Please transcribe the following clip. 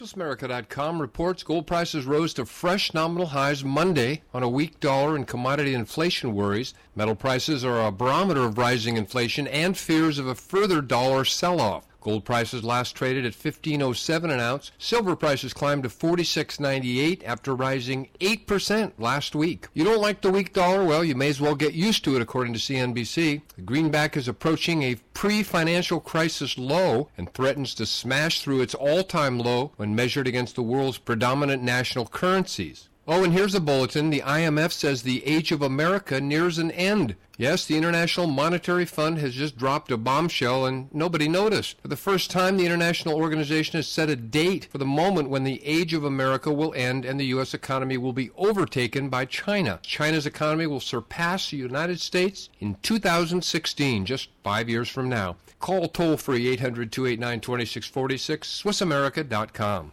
SwissAmerica.com reports gold prices rose to fresh nominal highs Monday on a weak dollar and commodity inflation worries. Metal prices are a barometer of rising inflation and fears of a further dollar sell-off. Gold prices last traded at $15.07 an ounce. Silver prices climbed to $46.98 after rising 8% last week. You don't like the weak dollar? Well, you may as well get used to it, according to CNBC. The greenback is approaching a pre-financial crisis low and threatens to smash through its all-time low when measured against the world's predominant national currencies. Oh, and here's a bulletin. The IMF says the age of America nears an end. Yes, the International Monetary Fund has just dropped a bombshell and nobody noticed. For the first time, the international organization has set a date for the moment when the age of America will end and the U.S. economy will be overtaken by China. China's economy will surpass the United States in 2016, just 5 years from now. Call toll-free 800-289-2646, SwissAmerica.com.